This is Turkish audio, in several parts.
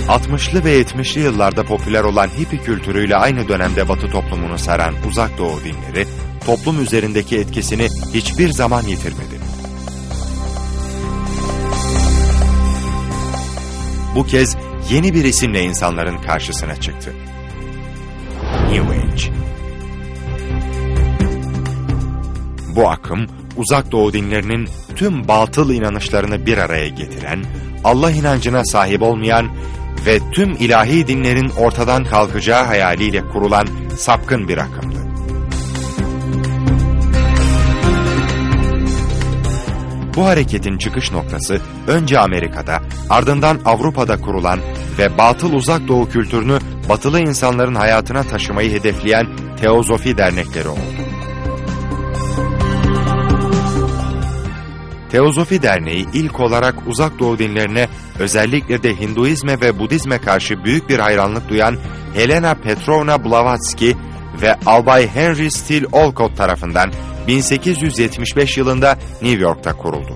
60'lı ve 70'li yıllarda popüler olan hippie kültürüyle aynı dönemde Batı toplumunu saran Uzak Doğu dinleri, toplum üzerindeki etkisini hiçbir zaman yitirmedi. Bu kez yeni bir isimle insanların karşısına çıktı: New Age. Bu akım, Uzak Doğu dinlerinin tüm batıl inanışlarını bir araya getiren, Allah inancına sahip olmayan ve tüm ilahi dinlerin ortadan kalkacağı hayaliyle kurulan sapkın bir akımdı. Bu hareketin çıkış noktası önce Amerika'da, ardından Avrupa'da kurulan ve batıl Uzak Doğu kültürünü batılı insanların hayatına taşımayı hedefleyen Teozofi dernekleri oldu. Teozofi Derneği ilk olarak Uzak Doğu dinlerine, özellikle de Hinduizme ve Budizme karşı büyük bir hayranlık duyan Helena Petrovna Blavatsky ve Albay Henry Steele Olcott tarafından 1875 yılında New York'ta kuruldu.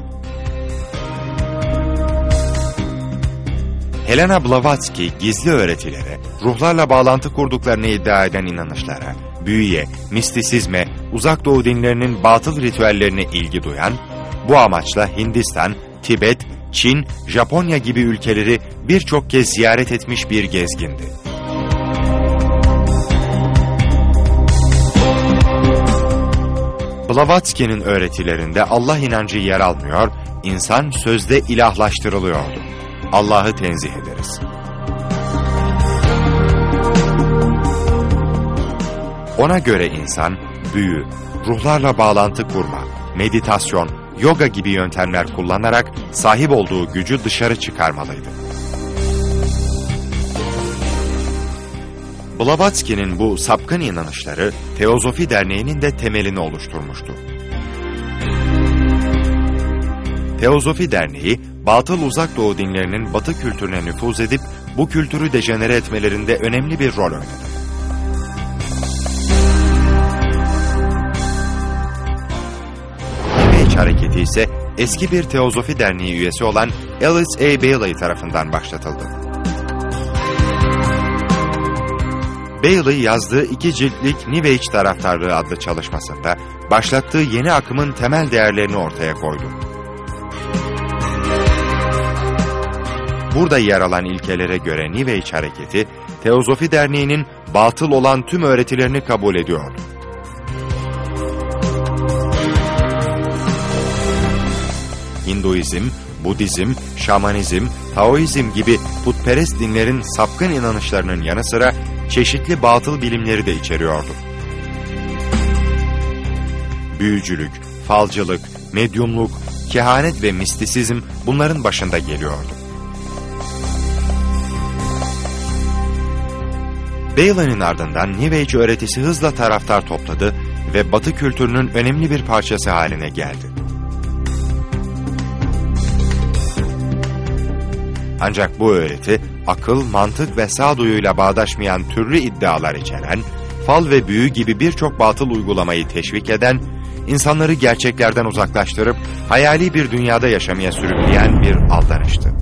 Helena Blavatsky gizli öğretilere, ruhlarla bağlantı kurduklarını iddia eden inanışlara, büyüye, mistisizme, Uzak Doğu dinlerinin batıl ritüellerine ilgi duyan, bu amaçla Hindistan, Tibet, Çin, Japonya gibi ülkeleri birçok kez ziyaret etmiş bir gezgindi. Blavatsky'nin öğretilerinde Allah inancı yer almıyor, insan sözde ilahlaştırılıyordu. Allah'ı tenzih ederiz. Ona göre insan, büyü, ruhlarla bağlantı kurma, meditasyon, yoga gibi yöntemler kullanarak sahip olduğu gücü dışarı çıkarmalıydı. Blavatsky'nin bu sapkın inanışları Teozofi Derneği'nin de temelini oluşturmuştu. Teozofi Derneği, batıl Uzak Doğu dinlerinin Batı kültürüne nüfuz edip bu kültürü dejenere etmelerinde önemli bir rol oynadı. New Age hareketi ise eski bir Teozofi Derneği üyesi olan Alice A. Bailey tarafından başlatıldı. Bailey yazdığı 2 ciltlik New Age taraftarlığı adlı çalışmasında başlattığı yeni akımın temel değerlerini ortaya koydu. Burada yer alan ilkelere göre New Age hareketi, Teozofi Derneği'nin batıl olan tüm öğretilerini kabul ediyordu. Hinduizm, Budizm, Şamanizm, Taoizm gibi putperest dinlerin sapkın inanışlarının yanı sıra çeşitli batıl bilimleri de içeriyordu. Büyücülük, falcılık, medyumluk, kehanet ve mistisizm bunların başında geliyordu. Bailey'nin ardından New Age öğretisi hızla taraftar topladı ve Batı kültürünün önemli bir parçası haline geldi. Ancak bu öğreti, akıl, mantık ve sağduyuyla bağdaşmayan türlü iddialar içeren, fal ve büyü gibi birçok batıl uygulamayı teşvik eden, insanları gerçeklerden uzaklaştırıp hayali bir dünyada yaşamaya sürükleyen bir aldanıştı.